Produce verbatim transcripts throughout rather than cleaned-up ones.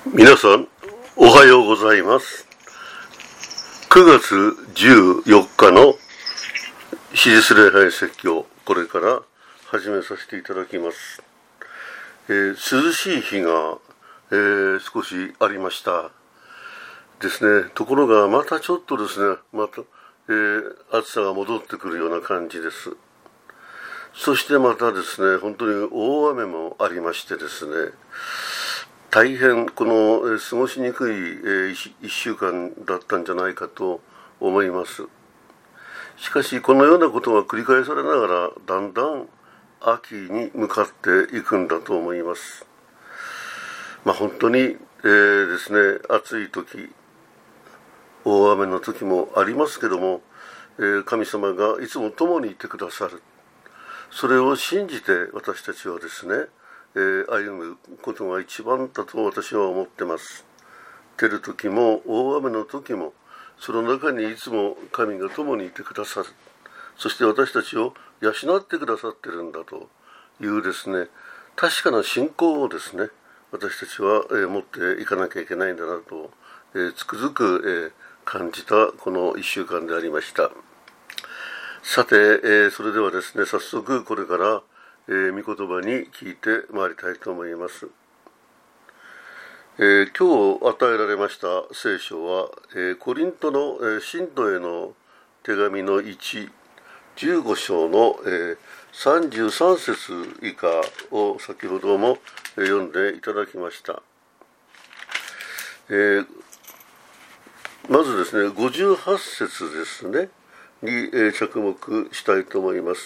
皆さんおはようございます。くがつじゅうよっかの史実礼拝説教、これから始めさせていただきます。えー、涼しい日が、えー、少しありましたですね。ところがまたちょっとですねまた、えー、暑さが戻ってくるような感じです。そしてまたですね、本当に大雨もありましてですね、大変この、えー、過ごしにくい、えー、いっしゅうかんだったんじゃないかと思います。しかしこのようなことが繰り返されながらだんだん秋に向かっていくんだと思います。まあ本当に、えー、ですね、暑い時、大雨の時もありますけども、えー、神様がいつも共にいてくださる。それを信じて私たちはですね、えー、歩むことが一番だと私は思ってます。照る時も大雨の時も、その中にいつも神が共にいてくださる。そして私たちを養ってくださっているんだというですね、確かな信仰をですね、私たちは、えー、持っていかなきゃいけないんだなと、えー、つくづく、えー、感じたこのいっしゅうかんでありました。さて、えー、それではですね、早速これから、えー、御言葉に聞いてまいりたいと思います。えー、今日与えられました聖書は、えー、コリントの、えー、信徒への手紙のいち、じゅうご章の、えー、さんじゅうさん節以下を先ほども、えー、読んでいただきました。えー、まずですね、ごじゅうはち節ですねに、えー、着目したいと思います。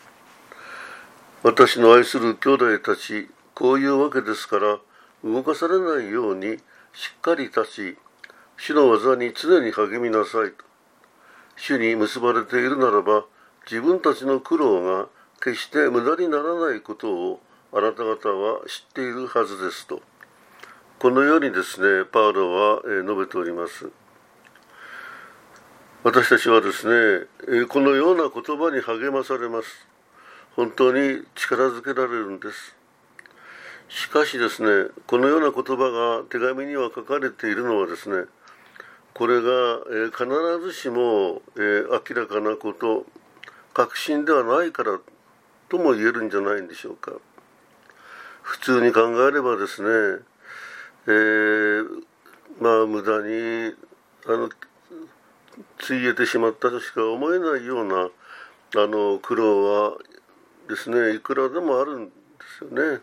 私の愛する兄弟たち、こういうわけですから動かされないようにしっかり立ち、主の技に常に励みなさいと。主に結ばれているならば、自分たちの苦労が決して無駄にならないことをあなた方は知っているはずですと。このようにですね、パウロは述べております。私たちはですね、このような言葉に励まされます。本当に力づけられるんです。しかしですね、このような言葉が手紙には書かれているのはですね、これが、えー、必ずしも、えー、明らかなこと、確信ではないからとも言えるんじゃないんでしょうか。普通に考えればですね、えー、まあ無駄にあの費えてしまったとしか思えないようなあの苦労はですね、いくらでもあるんですよね。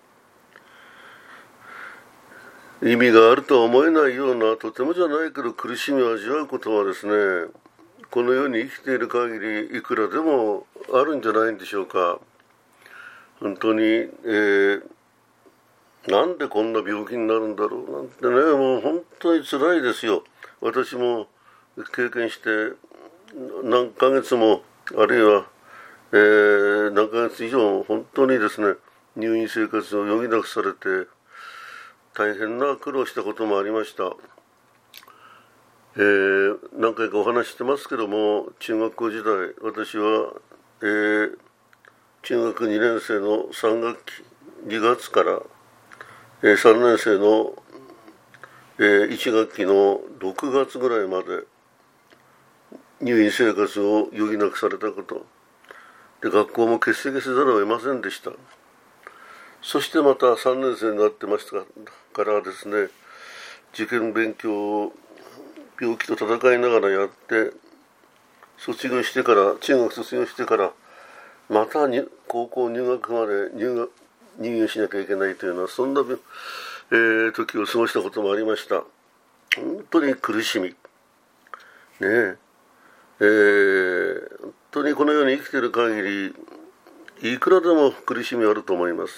意味があるとは思えないような、とてもじゃないけど苦しみを味わうことはですね、この世に生きている限りいくらでもあるんじゃないんでしょうか。本当に、えー、なんでこんな病気になるんだろうなんてね、もう本当に辛いですよ。私も経験して何ヶ月も、あるいは、えー、何ヶ月以上本当にですね、入院生活を余儀なくされて大変な苦労したこともありました。えー、何回かお話してますけども、中学校時代、私は、えー、中学にねん生のさん学期にがつから、えー、さんねん生の、えー、いち学期のろくがつぐらいまで入院生活を余儀なくされたことで、学校も欠席せざるを得ませんでした。そしてまたさんねん生になってましたからですね、受験勉強を病気と戦いながらやって、卒業してから、中学卒業してからまたに高校入学まで入学入院しなきゃいけないというような、そんな、えー、時を過ごしたこともありました。本当に苦しみねええー、本当にこの世に生きている限りいくらでも苦しみあると思います。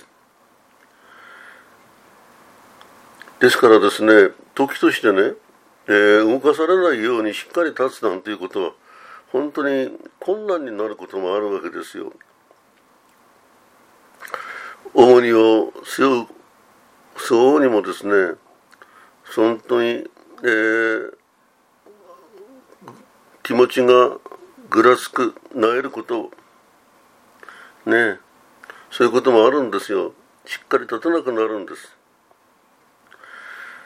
ですからですね、時としてね、えー、動かされないようにしっかり立つなんていうことは本当に困難になることもあるわけですよ。重荷を背負う相応にもですね、本当に、えー、気持ちがぐらつく、なえることね、そういうこともあるんですよ。しっかり立てなくなるんです。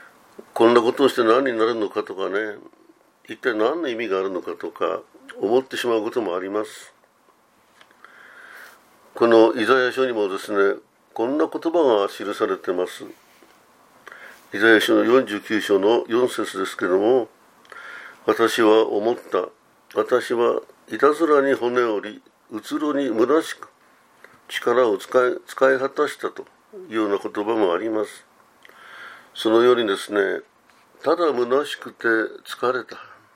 こんなことをして何になるのかとかね、一体何の意味があるのかとか思ってしまうこともあります。このイザヤ書にもですね、こんな言葉が記されています。イザヤ書のよんじゅうきゅう章のよん節ですけども、私は思った。私はいたずらに骨折り、うつろに虚しく力を使い、使い果たしたというような言葉もあります。そのようにですね、ただ虚しくて疲れた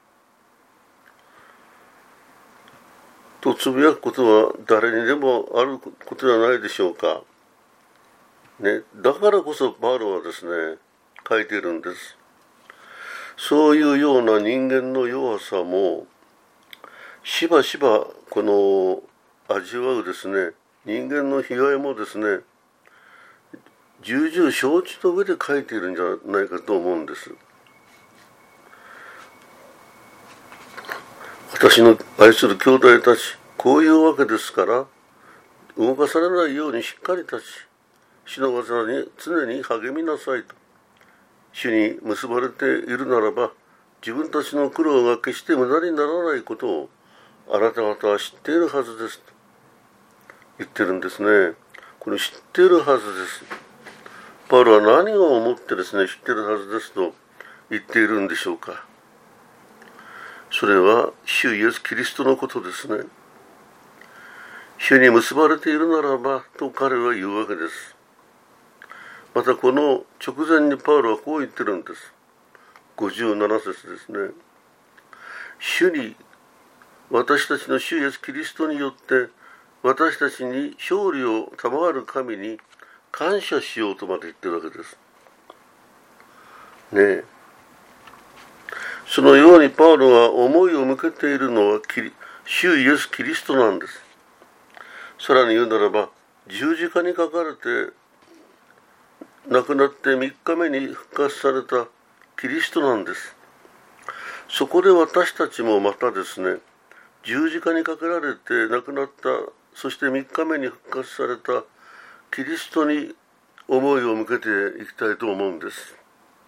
とつぶやくことは誰にでもあることではないでしょうか。ね、だからこそパウロはですね、書いているんです。そういうような人間の弱さもしばしばこの味わうですね、人間の被害もですね、重々承知の上で書いているんじゃないかと思うんです。私の愛する兄弟たち、こういうわけですから、動かされないようにしっかり立ち、主の技に常に励みなさいと。主に結ばれているならば、自分たちの苦労が決して無駄にならないことをあなた方は知っているはずですと言ってるんですね。これ知っているはずです。パウロは何を思ってですね、知っているはずですと言っているんでしょうか。それは主イエスキリストのことですね。主に結ばれているならばと彼は言うわけです。またこの直前にパウロはこう言ってるんです。ごじゅうなな節ですね。主に、私たちの主イエスキリストによって私たちに勝利を賜る神に感謝しようとまで言ってるわけです。ねえ。そのようにパウロが思いを向けているのは主イエスキリストなんです。さらに言うならば、十字架にかかれて亡くなってみっかめに復活されたキリストなんです。そこで私たちもまたですね、十字架にかけられて亡くなった、そしてみっかめに復活されたキリストに思いを向けていきたいと思うんです。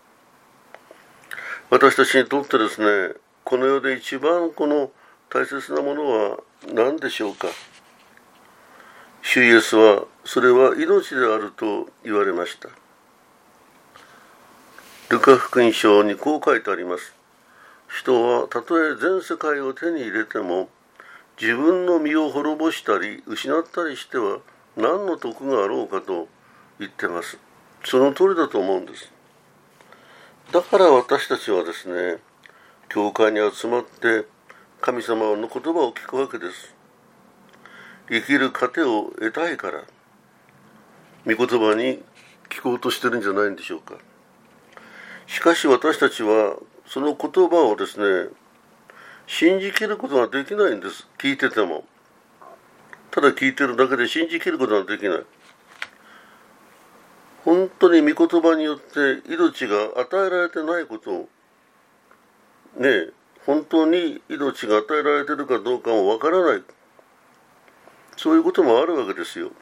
私たちにとってですね、この世で一番この大切なものは何でしょうか。主イエスはそれは命であると言われました。ルカ福音書にこう書いてあります。人はたとえ全世界を手に入れても自分の身を滅ぼしたり失ったりしては何の得があろうかと言ってます。その通りだと思うんです。だから私たちはですね、教会に集まって神様の言葉を聞くわけです。生きる糧を得たいから御言葉に聞こうとしてるんじゃないんでしょうか。しかし私たちはその言葉をですね、信じきることができないんです。聞いてても。ただ聞いてるだけで信じきることができない。本当に御言葉によって命が与えられてないことを、ね、本当に命が与えられているかどうかもわからない。そういうこともあるわけですよ。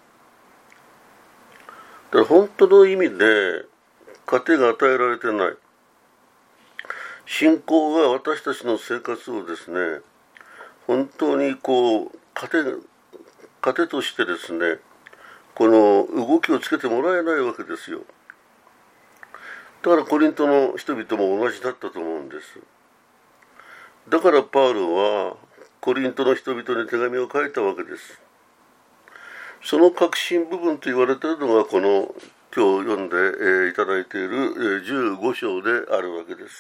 だから本当の意味で糧が与えられてない。信仰が私たちの生活をですね、本当にこう糧、糧としてですね、この動きをつけてもらえないわけですよ。だからコリントの人々も同じだったと思うんです。だからパウロはコリントの人々に手紙を書いたわけです。その核心部分と言われているのがこの今日読んで、えー、いただいている、えー、じゅうご章であるわけです。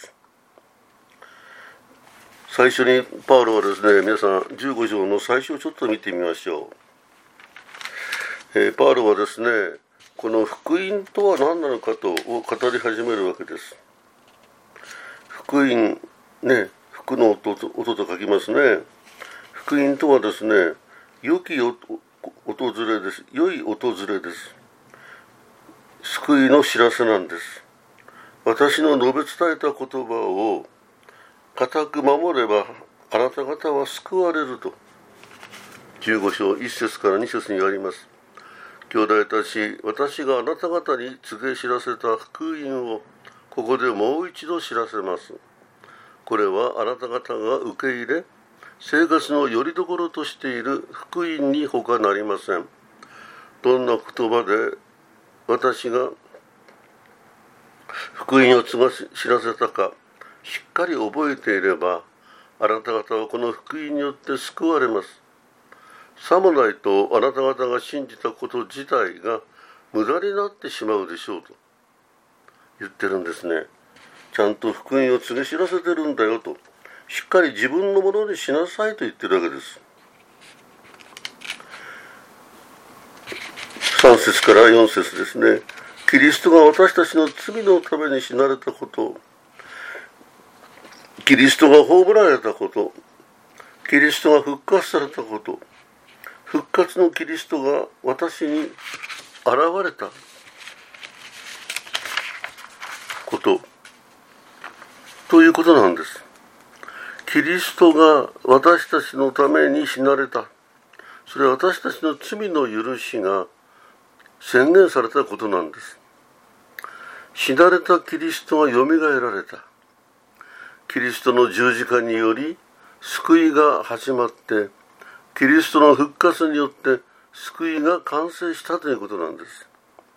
最初にパウロはですね、皆さんじゅうご章の最初をちょっと見てみましょう。えー、パウロはですね、この福音とは何なのかとを語り始めるわけです。福音ね、福の音 と, 音と書きますね。福音とはですね、良き訪れです。良い訪れです。救いの知らせなんです。私の述べ伝えた言葉を固く守ればあなた方は救われるとじゅうご章いち節からに節にあります。兄弟たち、私があなた方に告げ知らせた福音をここでもう一度知らせます。これはあなた方が受け入れ、生活の拠り所としている福音に他なりません。どんな言葉で私が福音を知らせたか、しっかり覚えていれば、あなた方はこの福音によって救われます。さもないとあなた方が信じたこと自体が無駄になってしまうでしょうと言ってるんですね。ちゃんと福音を告げ知らせてるんだよと、しっかり自分のものにしなさいと言ってるわけです。さん節からよん節ですね。キリストが私たちの罪のために死なれたこと、キリストが葬られたこと、キリストが復活されたこと、復活のキリストが私に現れたことということなんです。キリストが私たちのために死なれた。それは私たちの罪の許しが宣言されたことなんです。死なれたキリストがよみがえられた。キリストの十字架により救いが始まって、キリストの復活によって救いが完成したということなんです。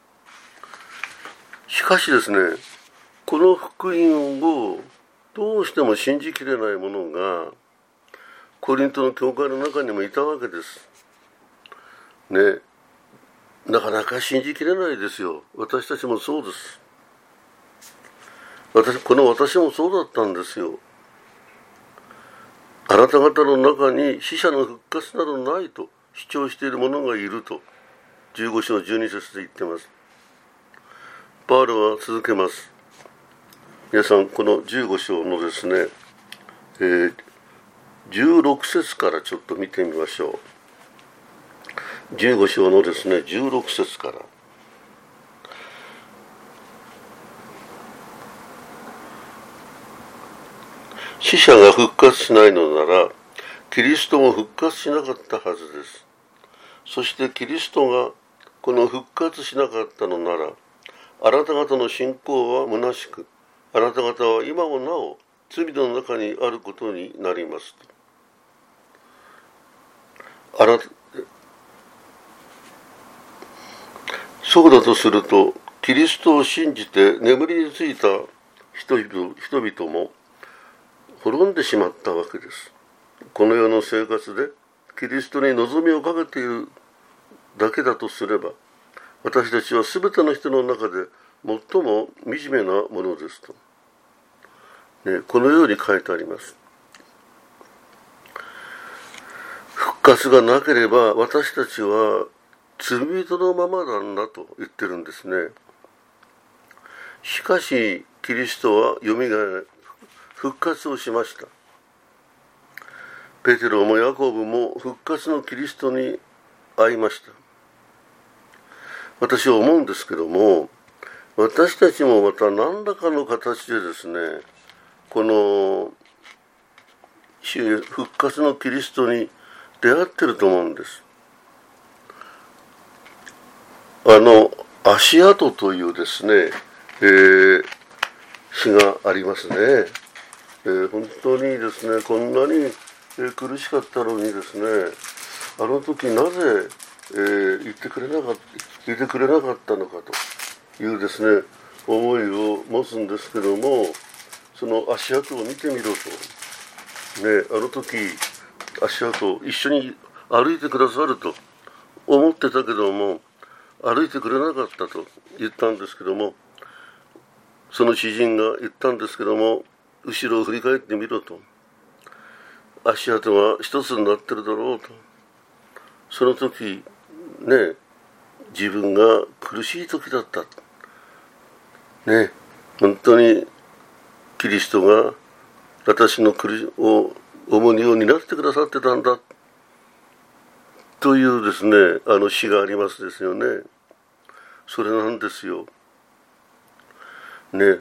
しかしですね、この福音をどうしても信じきれない者がコリントの教会の中にもいたわけです。ね、なかなか信じきれないですよ。私たちもそうです。私、この私もそうだったんですよ。あなた方の中に死者の復活などないと主張している者がいるとじゅうご章じゅうに節で言ってます。パウロは続けます。皆さんこのじゅうご章のですね、えー、じゅうろく節からちょっと見てみましょう。じゅうご章のですねじゅうろく節から。死者が復活しないのなら、キリストも復活しなかったはずです。そしてキリストがこの復活しなかったのなら、あなた方の信仰は虚しく、あなた方は今もなお罪の中にあることになります。あなたそうだとすると、キリストを信じて眠りについた人々、人々も滅んでしまったわけです。この世の生活でキリストに望みをかけているだけだとすれば、私たちはすべての人の中で最も惨めなものですと、ね、このように書いてあります。復活がなければ私たちは罪人のままなんだと言ってるんですね。しかしキリストはよみがえり復活をしました。ペテロもヤコブも復活のキリストに会いました。私は思うんですけども、私たちもまた何らかの形でですね、この復活のキリストに出会ってると思うんです。あの足跡というですね、えー、詩がありますね。えー、本当にですね、こんなに、えー、苦しかったのにですね、あの時なぜ、えー、言ってくれなかった言ってくれなかったのかというですね思いを持つんですけども、その足跡を見てみろと、ね、あの時足跡一緒に歩いてくださると思ってたけども歩いてくれなかったと言ったんですけども、その知人が言ったんですけども、後ろを振り返ってみろと、足跡が一つになってるだろうと。その時ね、自分が苦しい時だったね、本当にキリストが私の苦しを重荷を担ってくださってたんだというですね、あの詩がありますですよね。それなんですよね。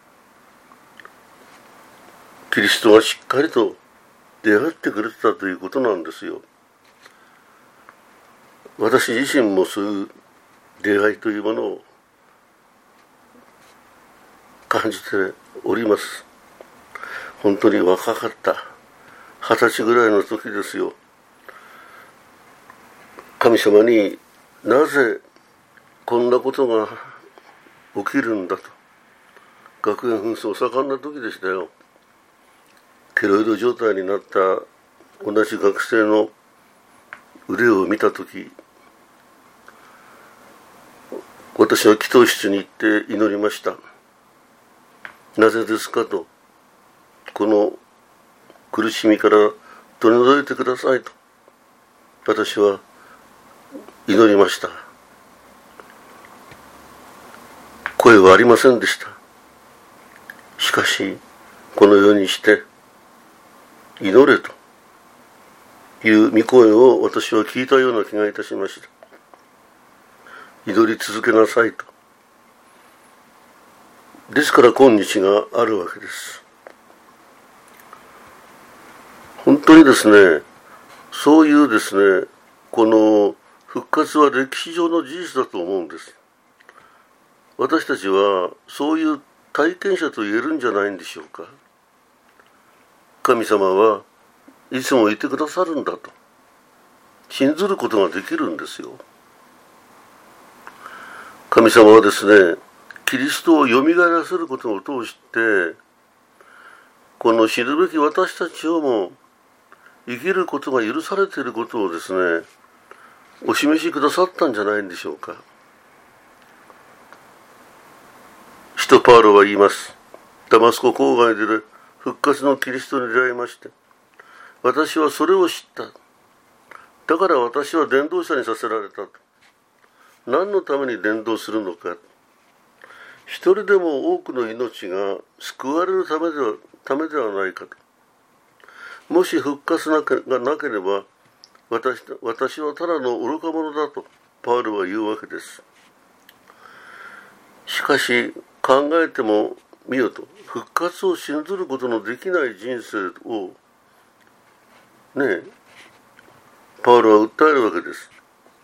キリストがしっかりと出会ってくれてたということなんですよ。私自身もそういう出会いというものを重感じております。本当に若かった。二十歳ぐらいの時ですよ。神様になぜこんなことが起きるんだと。学園紛争盛んな時でしたよ。ケロイド状態になった同じ学生の腕を見た時、私は祈祷室に行って祈りました。なぜですかと。この苦しみから取り除いてくださいと私は祈りました。声はありませんでした。しかしこのようにして祈れという御声を私は聞いたような気がいたしました。祈り続けなさいと。ですから今日があるわけです。本当にですね、そういうですね、この復活は歴史上の事実だと思うんです。私たちはそういう体験者と言えるんじゃないんでしょうか。神様はいつもいてくださるんだと信ずることができるんですよ。神様はですね、キリストをよみがえらせることを通してこの死ぬべき私たちをも生きることが許されていることをですね、お示しくださったんじゃないんでしょうか。使徒パウロは言います。ダマスコ郊外で復活のキリストに出会いまして、私はそれを知った。だから私は伝道者にさせられたと。何のために伝道するのか。一人でも多くの命が救われるためでは、ためではないかと。もし復活がなければ 私, 私はただの愚か者だとパウロは言うわけです。しかし考えてもみよと、復活を信ずることのできない人生をねえパウロは訴えるわけです。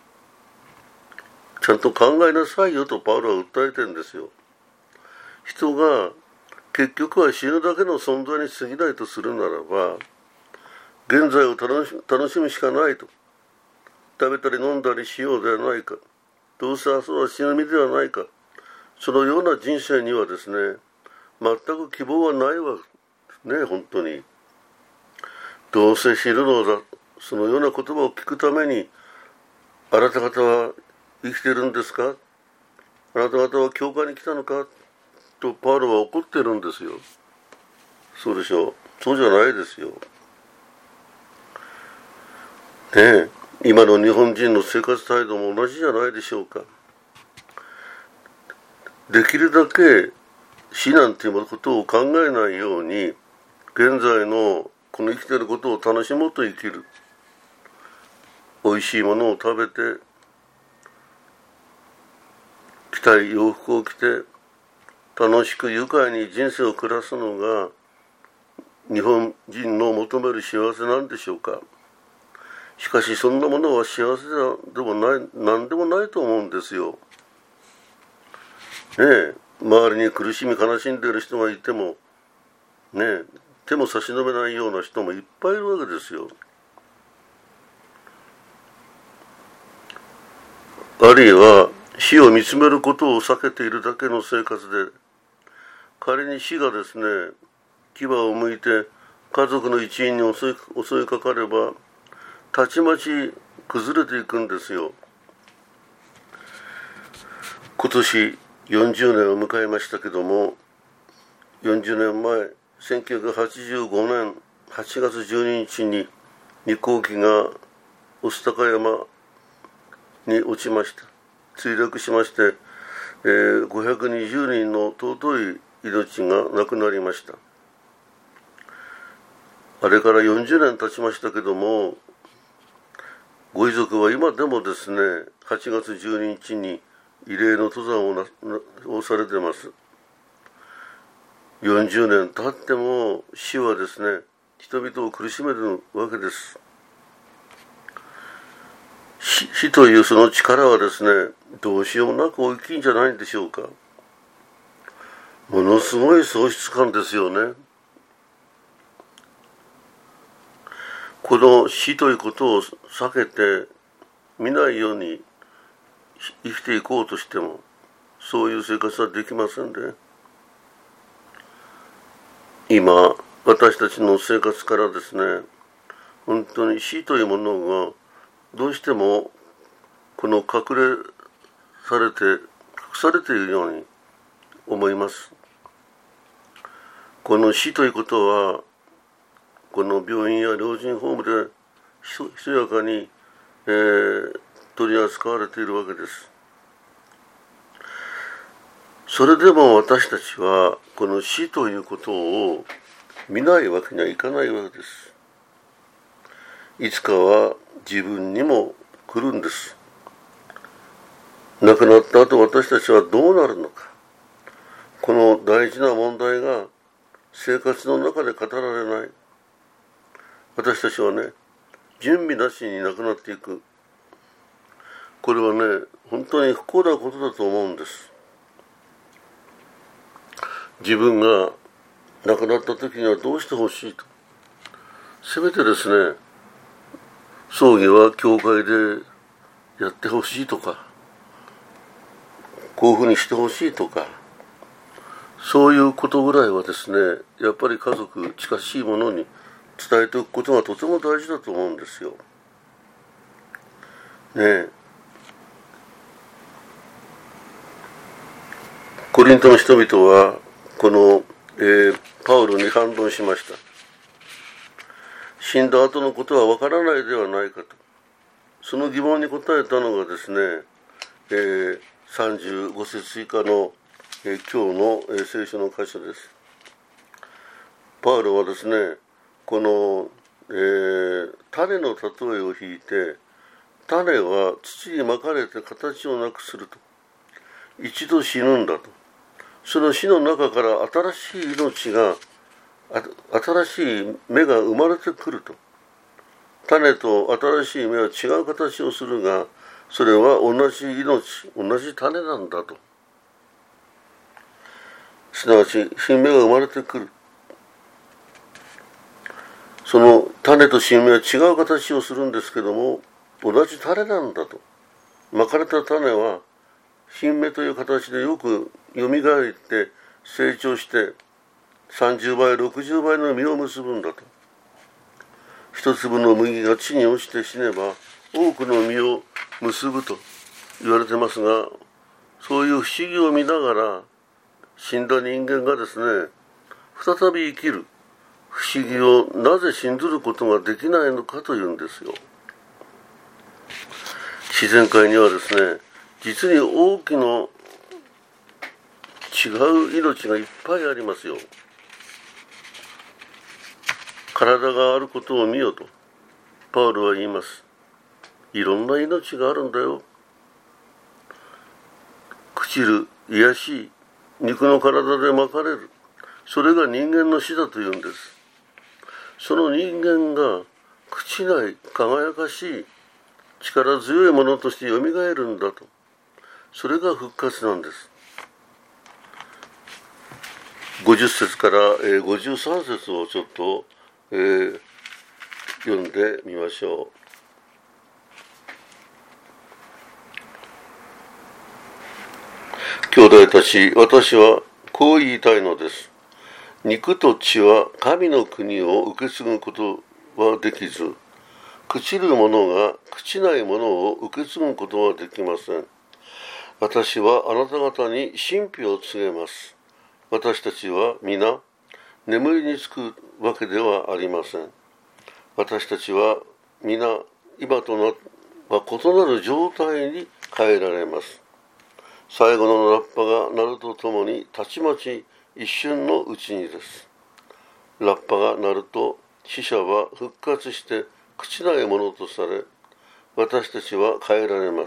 ちゃんと考えなさいよとパウロは訴えてるんですよ。人が結局は死ぬだけの存在に過ぎないとするならば、現在を楽し、楽しむしかないと。食べたり飲んだりしようではないか。どうせ明日は死ぬ身ではないか。そのような人生にはですね、全く希望はないわけね、本当に。どうせ死ぬのだ。そのような言葉を聞くために、あなた方は生きているんですか？あなた方は教会に来たのか？とパウロは怒ってるんですよ。そうでしょう。そうじゃないですよ。ねえ、今の日本人の生活態度も同じじゃないでしょうか。できるだけ死なんていうことを考えないように、現在のこの生きていることを楽しもうと生きる。おいしいものを食べて、着たい洋服を着て、楽しく愉快に人生を暮らすのが日本人の求める幸せなんでしょうか。しかしそんなものは幸せでもない、何でもないと思うんですよ。ねえ、周りに苦しみ悲しんでいる人がいても、ねえ、手も差し伸べないような人もいっぱいいるわけですよ。あるいは死を見つめることを避けているだけの生活で、仮に死がですね、牙を向いて家族の一員に襲い、襲いかかれば、たちまち崩れていくんですよ。今年よんじゅうねんを迎えましたけども、よんじゅうねんまえ、せんきゅうひゃくはちじゅうごねんはちがつじゅうににちににこうきが御巣鷹山に落ちました。墜落しまして、えー、ごひゃくにじゅうにんの尊い命がなくなりました。あれからよんじゅうねん経ちましたけども、ご遺族は今でもですね、はちがつじゅうににちに慰霊の登山をなをされています。よんじゅうねん経っても死はですね、人々を苦しめるわけです。死, 死というその力はですね、どうしようもなく大きいんじゃないんでしょうか。 ものすごい喪失感ですよね。この死ということを避けて見ないように生きていこうとしても、そういう生活はできませんで、今私たちの生活からですね、本当に死というものがどうしてもこの隠れされて隠されているように思います。この死ということはこの病院や老人ホームでひそやかに、えー、取り扱われているわけです。それでも私たちはこの死ということを見ないわけにはいかないわけです。いつかは自分にも来るんです。亡くなった後私たちはどうなるのか。この大事な問題が生活の中で語られない。私たちはね、準備なしに亡くなっていく。これはね、本当に不幸なことだと思うんです。自分が亡くなった時にはどうしてほしいと。せめてですね、葬儀は教会でやってほしいとか、こういうふうにしてほしいとか、そういうことぐらいはですね、やっぱり家族、近しいものに伝えておくことがとても大事だと思うんですよ。ねえ。コリントの人々はこの、えー、パウロに反論しました。死んだ後のことはわからないではないかと。その疑問に答えたのがですね、えー、さんじゅうご節以下の、えー、今日の、えー、聖書の箇所です。パウロはですね、この、えー、種の例えを引いて、種は土にまかれて形をなくすると。一度死ぬんだと。その死の中から新しい命が、新しい芽が生まれてくると。種と新しい芽は違う形をするが、それは同じ命、同じ種なんだと。すなわち新芽が生まれてくる。その種と新芽は違う形をするんですけども、同じ種なんだと。まかれた種は新芽という形でよくよみがえって成長してさんじゅうばいろくじゅうばいの実を結ぶんだと。一粒の麦が地に落ちて死ねば多くの実を結ぶと言われてますが、そういう不思議を見ながら死んだ人間がですね、再び生きる不思議をなぜ信ずることができないのかというんですよ。自然界にはですね、実に大きな違う命がいっぱいありますよ。体があることを見よとパウロは言います。いろんな命があるんだよ。朽ちる、癒しい肉の体でまかれる、それが人間の死だというんです。その人間が朽ちない輝かしい力強いものとしてよみがえるんだと。それが復活なんです。ごじゅっ節からごじゅうさん節をちょっと、えー、読んでみましょう。兄弟たち、私はこう言いたいのです。肉と血は神の国を受け継ぐことはできず、朽ちるものが朽ちないものを受け継ぐことはできません。私はあなた方に神秘を告げます。私たちは皆眠りにつくわけではありません。私たちは皆今とは異なる状態に変えられます。最後のラッパが鳴るとともにたちまち一瞬のうちにです。ラッパが鳴ると死者は復活して朽ちないものとされ、私たちは変えられます。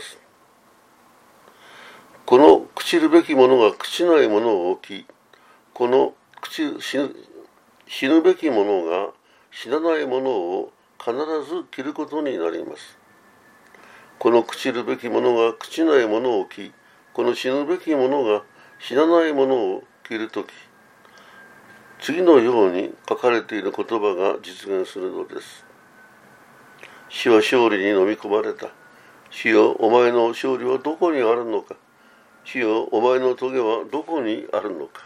この朽ちるべきものが朽ちないものを置き、この朽ち死ぬ、死ぬべきものが死なないものを必ず着ることになります。この朽ちるべきものが朽ちないものを置き、この死ぬべきものが死なないものを切るとき、次のように書かれている言葉が実現するのです。死は勝利に飲み込まれた。死よ、お前の勝利はどこにあるのか。死よ、お前の棘はどこにあるのか。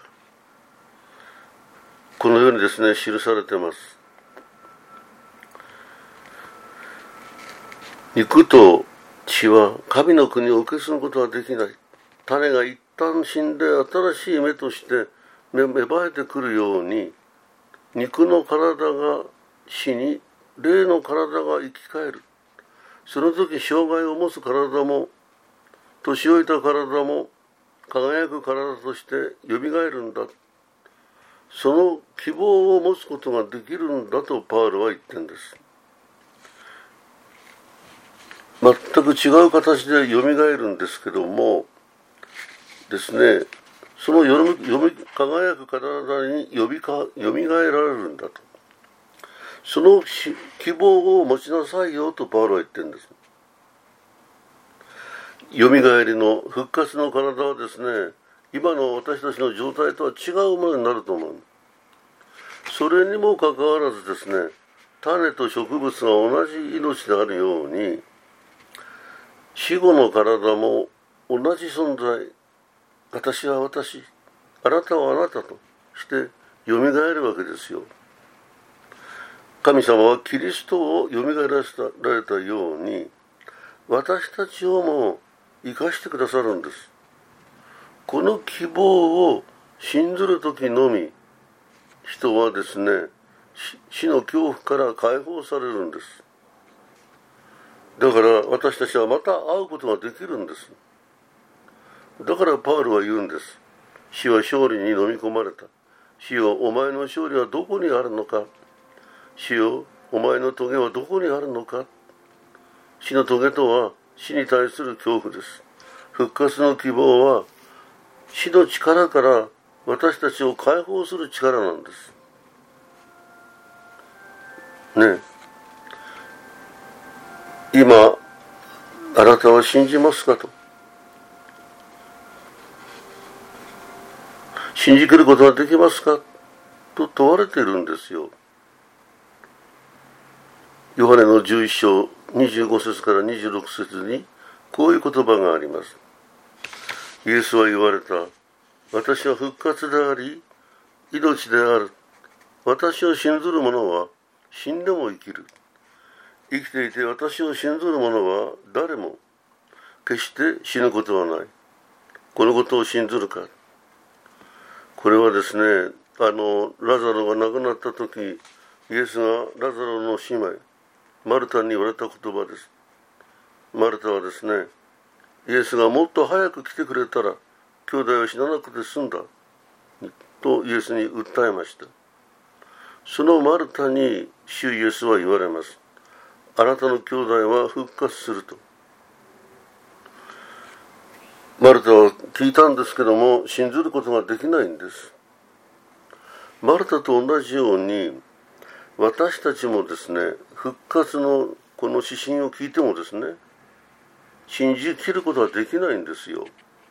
このようにですね、記されています。肉と血は神の国を受け継ぐことはできない。種が一旦死んで新しい芽として芽生えてくるように、肉の体が死に、霊の体が生き返る。その時、障害を持つ体も、年老いた体も、輝く体としてよみがえるんだ。その希望を持つことができるんだとパウロは言ってるんです。全く違う形でよみがえるんですけどもですね、そのよみよみ輝く体によみかよみがえられるんだと。その希望を持ちなさいよとパウロは言ってるんです。よみがえりの復活の体はですね、今の私たちの状態とは違うものになると思う。それにもかかわらずですね、種と植物が同じ命であるように、死後の体も同じ存在、私は私、あなたはあなたとしてよみがえるわけですよ。神様はキリストをよみがえらせられたように、私たちをも生かしてくださるんです。この希望を信ずるときのみ、人はですね、死の恐怖から解放されるんです。だから私たちはまた会うことができるんです。だからパウロは言うんです。死は勝利に飲み込まれた。死よ、お前の勝利はどこにあるのか。死よ、お前の棘はどこにあるのか。死の棘とは死に対する恐怖です。復活の希望は死の力から私たちを解放する力なんです。ねえ。今、あなたは信じますかと。信じきることができますかと問われているんですよ。ヨハネのじゅういっ章にじゅうご節からにじゅうろく節にこういう言葉があります。イエスは言われた。私は復活であり、命である。私を信ずる者は死んでも生きる。生きていて私を信ずる者は誰も決して死ぬことはない。このことを信ずるか。これはですね、あのラザロが亡くなった時、イエスがラザロの姉妹マルタに言われた言葉です。マルタはですね、イエスがもっと早く来てくれたら兄弟は死ななくて済んだとイエスに訴えました。そのマルタに主イエスは言われます。あなたの兄弟は復活すると。マルタは聞いたんですけども信ずることができないんです。マルタと同じように私たちもですね、復活のこの指針を聞いてもですね、信じきることはできないんですよ。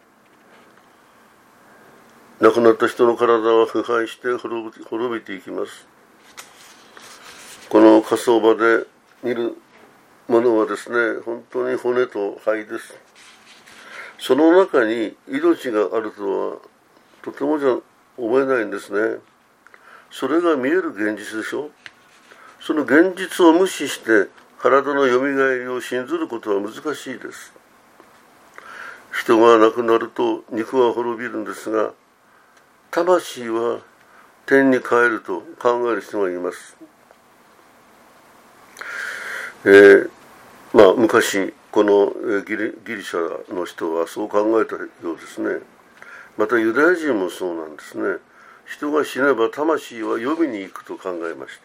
亡くなった人の体は腐敗して滅び、滅びていきます。この火葬場で見るものはですね、本当に骨と灰です。その中に命があるとはとてもじゃ思えないんですね。それが見える現実でしょ。その現実を無視して体のよみがえりを信ずることは難しいです。人が亡くなると肉は滅びるんですが、魂は天に帰ると考える人がいます。えー、まあ昔このギリ、ギリシャの人はそう考えたようですね。またユダヤ人もそうなんですね。人が死ねば魂は読みに行くと考えました。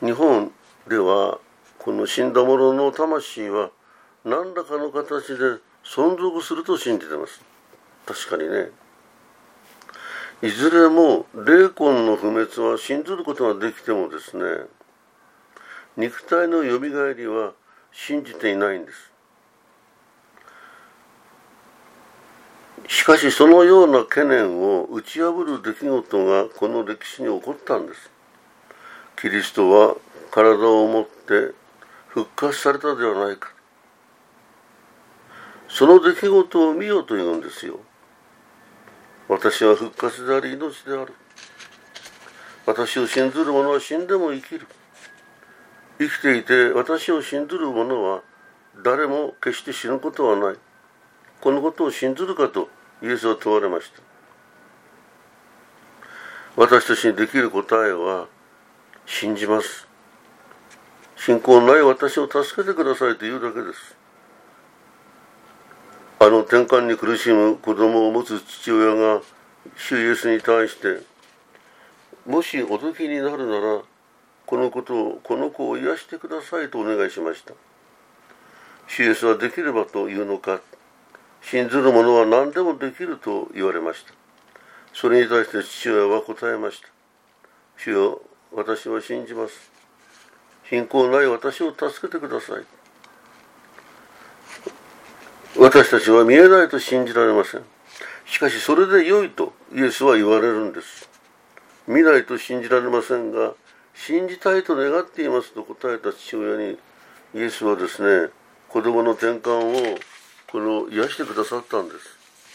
日本ではこの死んだ者の魂は何らかの形で存続すると信じています。確かにね。いずれも霊魂の不滅は信ずることができてもですね、肉体のよみがえりは信じていないんです。 しかしそのような懸念を打ち破る出来事がこの歴史に起こったんです。キリストは体を持って復活されたではないか。その出来事を見よと言うんですよ。私は復活であり命である。私を信ずる者は死んでも生きる。生きていて私を信ずる者は誰も決して死ぬことはない。このことを信ずるかとイエスは問われました。私たちにできる答えは、信じます。信仰のない私を助けてくださいというだけです。あの転換に苦しむ子供を持つ父親が主イエスに対して、もしお時になるならこのことをこの子を癒してくださいとお願いしました。主イエスはできればというのか、信ずる者は何でもできると言われました。それに対して父親は答えました。主よ、私は信じます。信仰ない私を助けてください。私たちは見えないと信じられません。しかしそれで良いとイエスは言われるんです。見ないと信じられませんが、信じたいと願っていますと答えた父親に、イエスはですね、子供の転換をこの癒してくださったんです。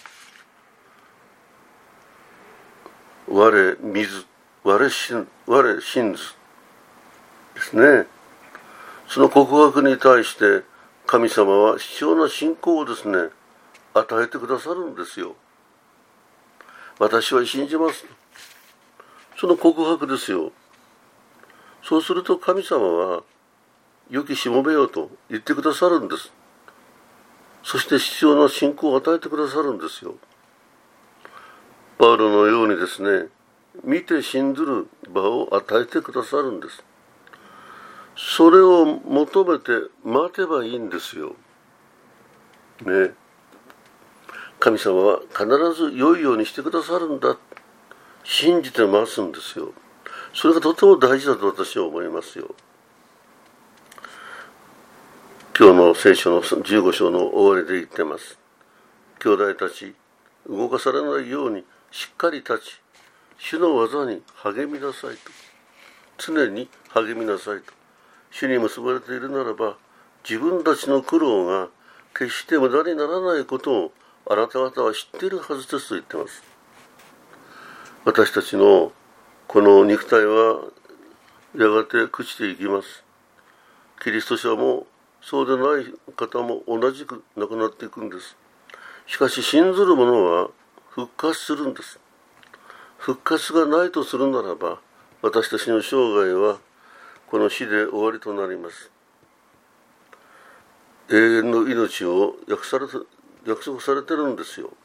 我見ず、我信、我信ずですね。その告白に対して神様は必要な信仰をですね、与えてくださるんですよ。私は信じます。その告白ですよ。そうすると神様は良きしもべよと言ってくださるんです。そして必要な信仰を与えてくださるんですよ。パウロのようにですね、見て信ずる場を与えてくださるんです。それを求めて待てばいいんですよ。ね。神様は必ず良いようにしてくださるんだ。信じて待つんですよ。それがとても大事だと私は思いますよ。今日の聖書のじゅうご章の終わりで言ってます。兄弟たち、動かされないようにしっかり立ち、主の技に励みなさいと。常に励みなさいと。主に結ばれているならば、自分たちの苦労が決して無駄にならないことをあなた方は知っているはずですと言ってます。私たちのこの肉体はやがて朽ちていきます。キリスト者もそうでない方も同じく亡くなっていくんです。しかし信ずる者は復活するんです。復活がないとするならば、私たちの生涯はこの死で終わりとなります。永遠の命を約されて約束されてるんですよ。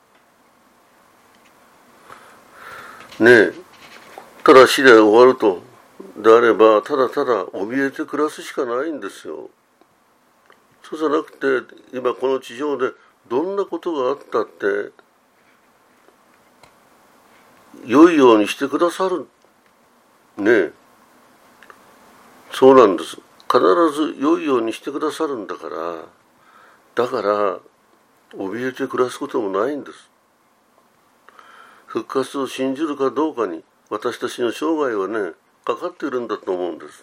ねえ、ただ死で終わるとであれば、ただただ怯えて暮らすしかないんですよ。そうじゃなくて、今この地上でどんなことがあったって良いようにしてくださる。ねえ、そうなんです。必ず良いようにしてくださるんだから、だから怯えて暮らすこともないんです。復活を信じるかどうかに私たちの生涯はね、かかっているんだと思うんです。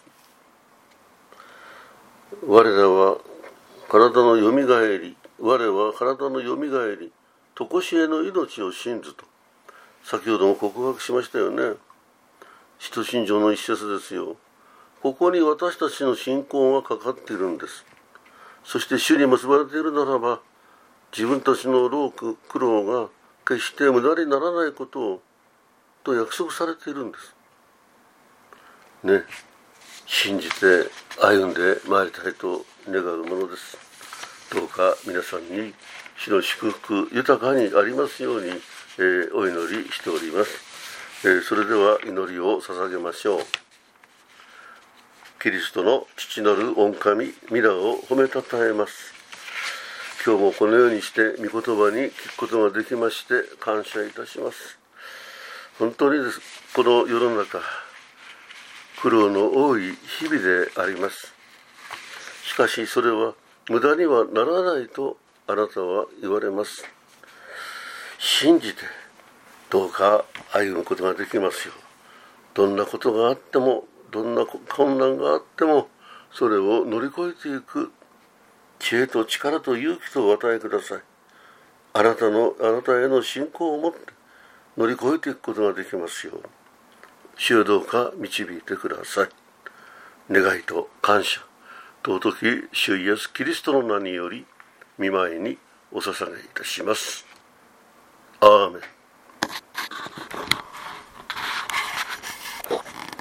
我らは体のよみがえり、我は体のよみがえり、とこしえの命を信ずと、先ほども告白しましたよね。使徒信条の一節ですよ。ここに私たちの信仰がかかっているんです。そして主に結ばれているならば、自分たちの労苦、苦労が決して無駄にならないことをと約束されているんですね。信じて歩んでまいりたいと願うものです。どうか皆さんに主の祝福豊かにありますように、えー、お祈りしております、えー、それでは祈りを捧げましょう。キリストの父なる御神皆を褒めたたえます。今日もこのようにして御言葉に聞くことができまして感謝いたします。本当にです、この世の中苦労の多い日々であります。しかしそれは無駄にはならないとあなたは言われます。 信じてどうか歩むことができますよう、どんなことがあっても、どんな困難があっても、それを乗り越えていく知恵と力と勇気とお与えください。あなたのあなたへの信仰を持って乗り越えていくことができますよう、主よどうか導いてください。願いと感謝、尊き主イエスキリストの名により御前にお捧げいたします。アーメン。